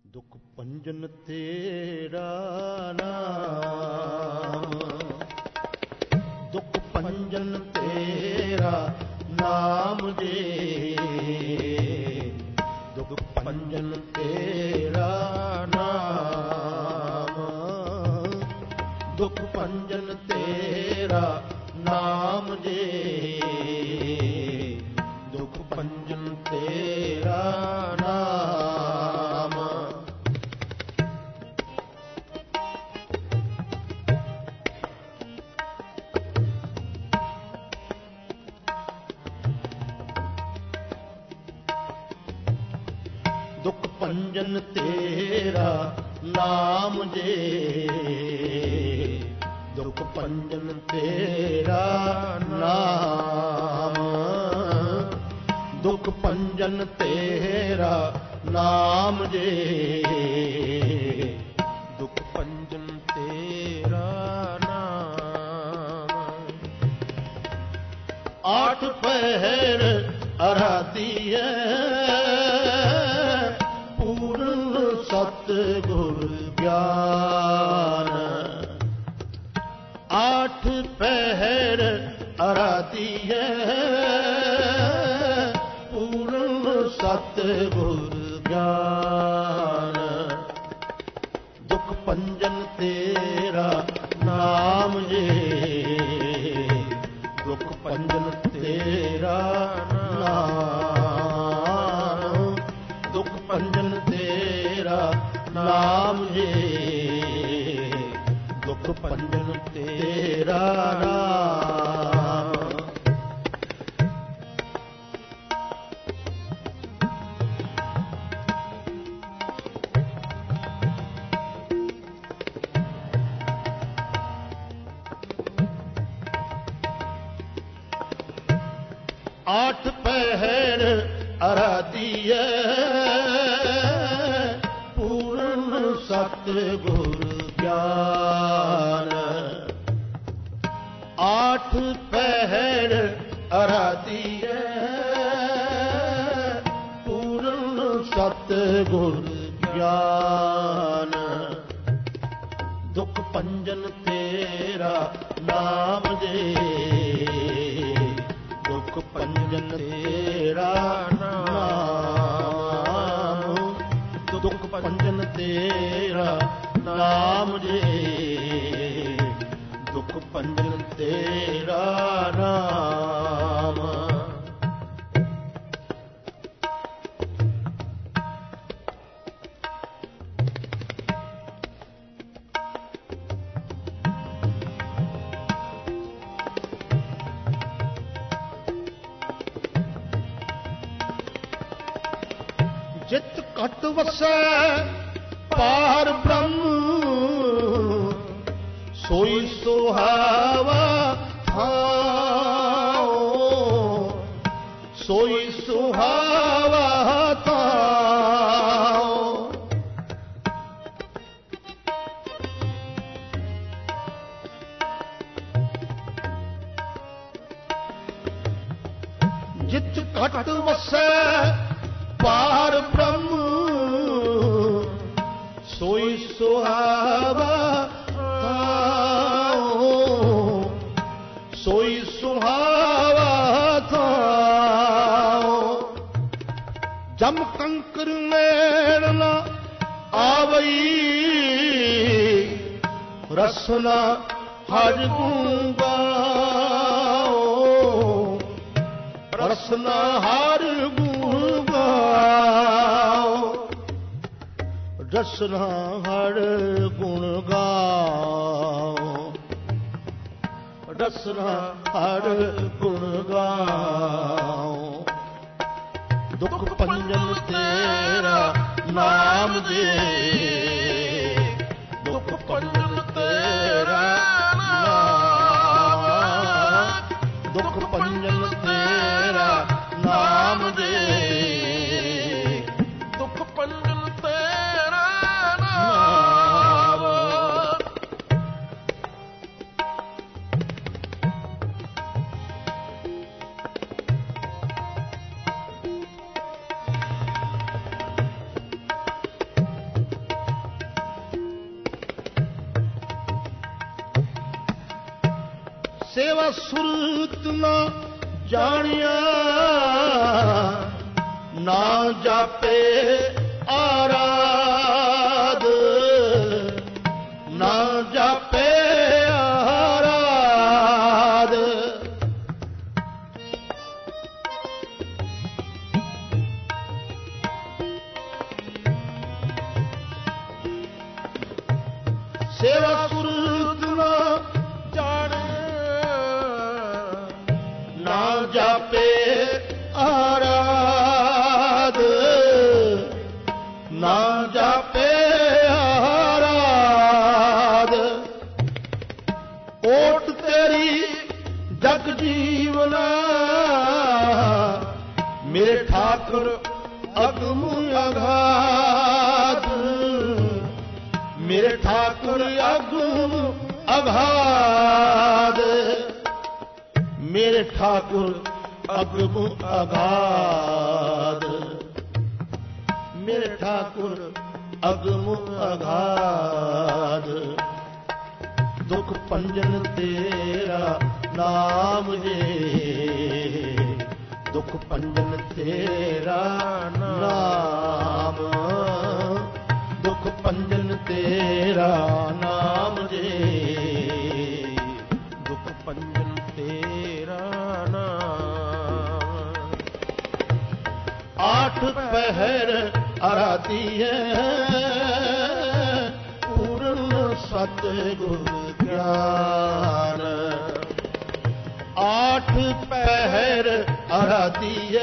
ਦੁਖ ਭੰਜਨ ਤੇਰਾ ਨਾਮ, ਦੁਖ ਭੰਜਨ ਤੇਰਾ ਨਾਮ ਜੀ, ਦੁਖ ਭੰਜਨ ਤੇਰਾ ਨਾਮ, ਦੁਖ ਭੰਜਨ ਤੇਰਾ ਨਾਮ ਜੀ, ਦੁਖ ਭੰਜਨ ਤੇਰਾ ਨਾਮ। ਦੁਖ ਭੰਜਨ ਤੇਰਾ ਨਾਮ ਜੀ, ਦੁਖ ਭੰਜਨ ਤੇਰਾ ਨਾਮ, ਦੁਖ ਭੰਜਨ ਤੇਰਾ ਨਾਮ ਜੀ, ਦੁਖ ਭੰਜਨ ਤੇਰਾ ਨਾਮ। ਆਠ ਪਹਿਰ ਅਰਾਧੀਐ ਪੂਰਨ ਸਤਿਗੁਰ ਗਿਆਨ, ਆਠ ਪਹਿਰ ਅਰਾਧੀਐ ਪੂਰਨ ਸਤਿਗੁਰ ਗਿਆਨ, ਦੁਖ ਭੰਜਨ ਤੇਰਾ ਨਾਮ ਜੀ, ਦੁਖ ਭੰਜਨ ਤੇਰਾ ਨਾਮ, ਦੁਖ ਭੰਜਨ ਤੇਰਾ ਨਾਮ ਜੀ, ਦੁਖ ਭੰਜਨ ਤੇਰਾ ਨਾਮ। ਆਠ ਪਹਿਰ ਅਰਾਧੀਐ ਪੂਰਨ ਸਤਿਗੁਰ ਗਿਆਨ, ਆਠ ਪਹਿਰ ਅਰਾਧੀਐ ਪੂਰਨ ਸਤਿਗੁਰ ਗਿਆਨ, ਦੁਖ ਭੰਜਨ ਤੇਰਾ ਨਾਮ ਜੀ, ਦੁਖ ਭੰਜਨ ਤੇਰਾ ਨਾਮ, ਦੁਖ ਭੰਜਨ ਤੇਰਾ ਨਾਮ ਜੀ, ਦੁਖ ਭੰਜਨ ਤੇਰਾ ਨਾਮ। ਜਿਤ ਘਟ ਵਸੈ ਪਾਰ ਬ੍ਰਹਮ, ਸੋਈ ਸੁਹਾਵਾ ਥਾਉ, ਸੋਈ ਸੁਹਾਵਾ ਥਾਉ। ਜਿਤ ਘਟ ਵਸੈ ਪਾਰ ਬ੍ਰਹਮ, ਸੋਈ ਸੁਹਾਵਾ ਥਾਉ, ਸੋਈ ਸੁਹਾਵਾ ਥਾਉ। ਜਮ ਕੰਕਰ ਮੇਲ ਨ ਆਵਈ, ਰਸਨਾ ਹਰਿ ਗੁਣ ਗਾਓ, ਰਸਨਾ ਹਰਿ ਗੁਣ ਗਾਓ, ਰਸਨਾ ਹਰਿ ਗੁਣ ਗਾਓ, ਰਸਨਾ ਹਰਿ ਗੁਣ ਗਾਓ, ਦੁਖ ਭੰਜਨ ਤੇਰਾ ਨਾਮ ਜੀ, ਦੁਖ ਭੰਜਨ ਤੇਰਾ ਨਾਮ, ਦੁਖ ਭੰਜਨ ਤੇਰਾ ਨਾਮ ਜੀ, ਦੁਖ ਭੰਜਨ ਤੇਰਾ ਨਾਮ। ਸੇਵਾ ਸੁਰਤ ਨਾ ਜਾਣਿਆ, ਨਾ ਜਾਪੇ ਆਰਾਧ, ਨਾ ਜਾਪੇ ਆਰਾਧ। ਸੇਵਾ ਸੁਰਤ ਨਾ ਨਾ ਜਾਪੇ ਆਰਾਧ, ਨਾ ਜਾਪੇ ਆਰਾਧ। ਓਟ ਤੇਰੀ ਜਗ ਜੀਵਨਾ, ਮੇਰੇ ਠਾਕੁਰ ਅਗਮ ਅਗਾਧ, ਮੇਰੇ ਠਾਕੁਰ ਅਗਮ ਅਗਾਧ, ਮੇਰੇ ਠਾਕੁਰ ਅਗਮ ਅਗਾਧ, ਮੇਰੇ ਠਾਕੁਰ ਅਗਮ ਅਗਾਧ। ਦੁਖ ਭੰਜਨ ਤੇਰਾ ਨਾਮ ਜੇ, ਦੁਖ ਭੰਜਨ ਤੇਰਾ ਨਾਮ, ਦੁਖ ਭੰਜਨ ਤੇਰਾ ਨਾਮ ਜੇ, ਦੁਖ ਭੰਜਨ ਤੇਰਾ ਨਾਮ। ਆਠ ਪਹਿਰ ਆਰਾਧੀਐ, ਪੂਰਨ ਸਤਿਗੁਰ ਗਿਆਨ। ਆਠ ਪਹਿਰ ਆਰਾਧੀਐ,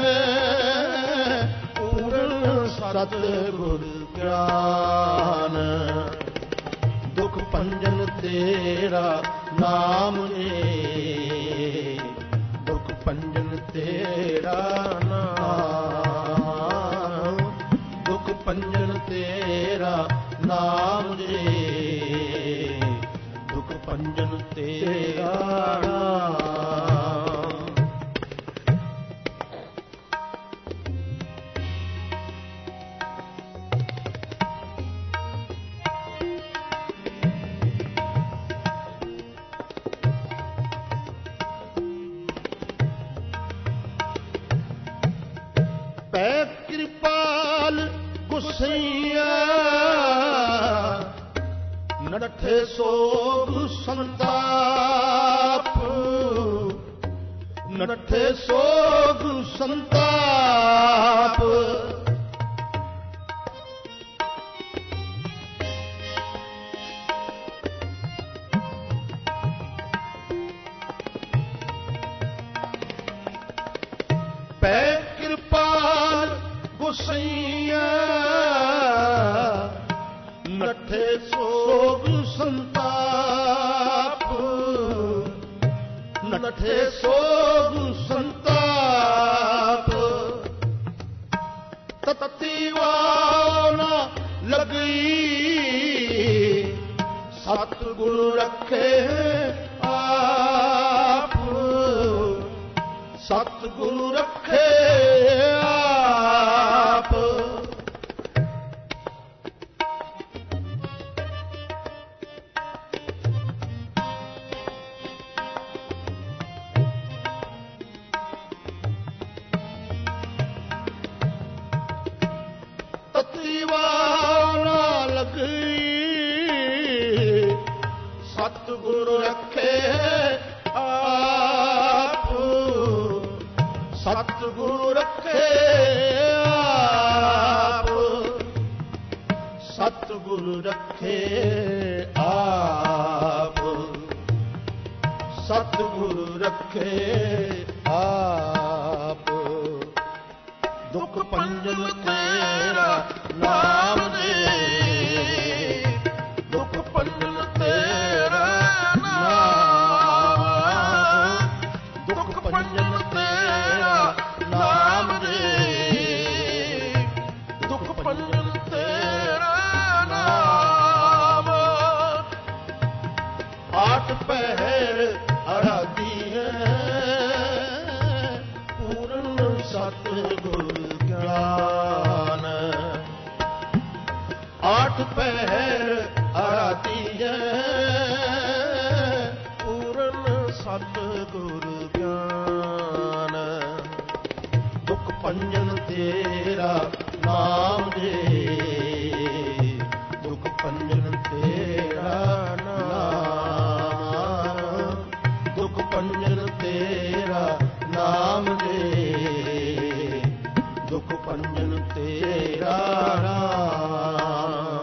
ਪੂਰਨ ਸਤਿਗੁਰ ਗਿਆਨ। ਦੁਖ ਭੰਜਨ ਤੇਰਾ ਨਾਮ ਏ, ਦੁਖ ਭੰਜਨ ਤੇਰਾ ਨਾਮ, ਦੁਖ ਭੰਜਨ ਤੇਰਾ ਨਾਮ ਏ, ਦੁਖ ਭੰਜਨ ਤੇਰਾ ਨਾਮ। ਪੈ ਕਿਰਪਾਲ ਗੁਸਈਆ, ਨਠੇ ਸੋਗ ਸੰਤਾਪ, ਨਠੇ ਸੋਗ ਸੰਤਾਪ। ਪੈ ਕਿਰਪਾਲ ਗੁਸਈਆ, ਨਠੇ ਸੋਗ ਸੰਤਾਪ, ਨਠੇ ਸੋਗ ਸੰਤਾਪ। ਤਤੀ ਵਾਹ ਨਾ ਲਗੀ, ਸਤਿਗੁਰ ਰੱਖੇ ਆਪ, ਸਤਿਗੁਰ ਰੱਖੇ ਆਪ। ਤਤੀਵਾਨਾ ਲਗੀ, ਸਤਿਗੁਰ ਰੱਖੇ ਆਪ, ਸਤਿਗੁਰ ਰੱਖੇ ਆਪ, ਸਤਿਗੁਰ ਰੱਖੇ ਆਪ, ਸਤਿਗੁਰ ਰੱਖੇ ਆਪ। ਦੁਖ ਭੰਜਨ ਤੇਰਾ ਨਾਮ ਦੇ, ਦੁਖ ਭੰਜਨ ਤੇਰਾ ਨਾਮ, ਦੁਖ ਭੰਜਨ ਤੇਰਾ ਨਾਮ ਦੇ, ਦੁਖ ਭੰਜਨ ਤੇਰਾ ਨਾਮ। ਆਠ ਪਹਿਰ ਆਰਾਧੀ ਹੈ, ਪੂਰਨ ਸਤਿਗੁਰ ਗਿਆਨ। ਆਠ ਪਹਿਰ ਆਰਾਧੀ ਹੈ, ਪੂਰਨ ਸਤਿਗੁਰ ਗਿਆਨ। ਦੁਖ ਭੰਜਨ ਤੇਰਾ ਨਾਮ ਦੇ, ਦੁਖ ਭੰਜਨ ਤੇਰਾ ਨਾਮ, ਦੁਖ ਭੰਜਨ ਤੇਰਾ ਨਾਮ ਦੇ, ਦੁਖ ਭੰਜਨ ਤੇਰਾ ਨਾਮ।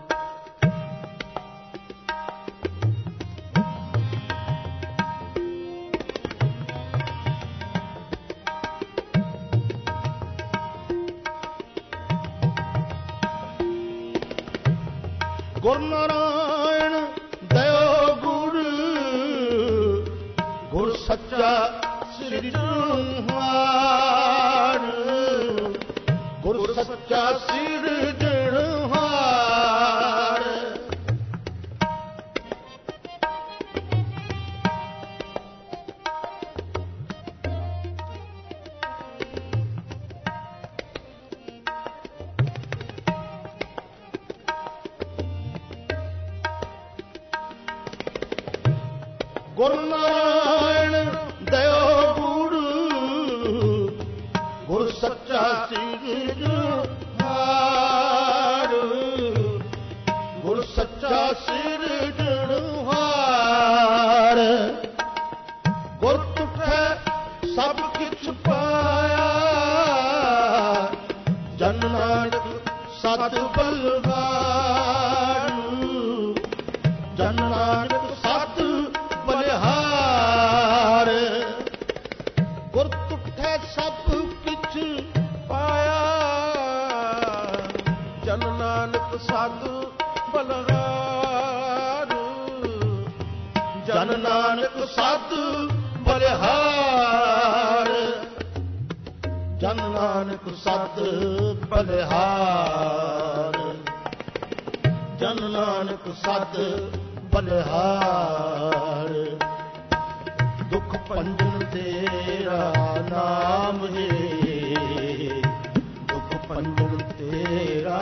ਗੁਰ ਨਾਰਾਇਣ ਦਇਓ ਗੁਰ, ਗੁਰ ਸੱਚਾ ਸਿਰਜਣਹਾਰ, ਗੁਰ ਸੱਚਾ ਸਿਰਜਣਹਾਰ। ਗੁਰ ਨਾਰਾਇਣ ਦਇਓ ਗੁਰ, ਗੁਰ ਸੱਚਾ ਸਿਰਜਣਹਾਰ, ਗੁਰ ਸੱਚਾ ਸਿਰਜਣਹਾਰ। ਗੁਰ ਤੁਠੈ ਸਭ ਕਿਛ ਪਾਇਆ, ਜਨ ਨਾਨਕ ਸਤ ਬਲਹਾਰ, ਜਨ ਨਾਨਕ ਸਤ ਬਲਿਹਾਰ। ਗੁਰ ਤੁਠੈ ਸਭ ਕਿਛ ਪਾਇਆ, ਜਨ ਨਾਨਕ ਸਤ ਬਲਿਹਾਰ, ਜਨ ਨਾਨਕ ਸਤ ਬਲਿਹਾਰ, ਜਨ ਨਾਨਕ ਸਤ ਬਲਿਹਾਰ, ਜਨ ਨਾਨਕ ਸਤ ਬਲਿਹਾਰ। ਦੁਖ ਭੰਜਨ ਤੇਰਾ ਨਾਮ ਹੈ, ਦੁਖ ਭੰਜਨ ਤੇਰਾ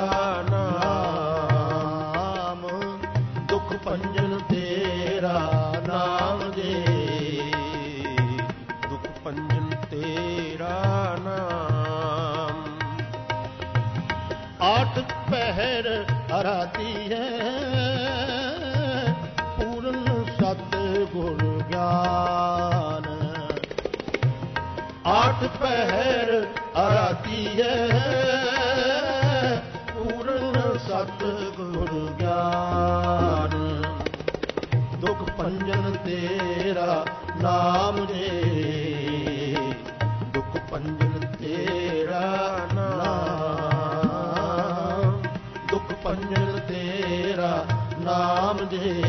ਨਾਮ, ਦੁਖ ਭੰਜਨ ਤੇਰਾ ਨਾਮ ਦੇ, ਦੁਖ ਭੰਜਨ ਤੇਰਾ ਨਾਮ। ਆਠ ਪਹਿਰ ਅਰਾਧੀ ਹੈ, ਪੂਰਨ ਸਤਿਗੁਰ ਗਿਆਨ। ਆਠ ਪਹਿਰ ਅਰਾਧੀ ਹੈ, ਪੂਰਨ ਸਤਿਗੁਰ ਗਿਆਨ। ਦੁਖ ਭੰਜਨ ਤੇਰਾ ਨਾਮ ਦੇ, ਦੁਖ ਭੰਜਨ ਤੇਰਾ ਨਾਮ, ਦੁਖ ਭੰਜਨ ਤੇਰਾ ਨਾਮ ਦੇ,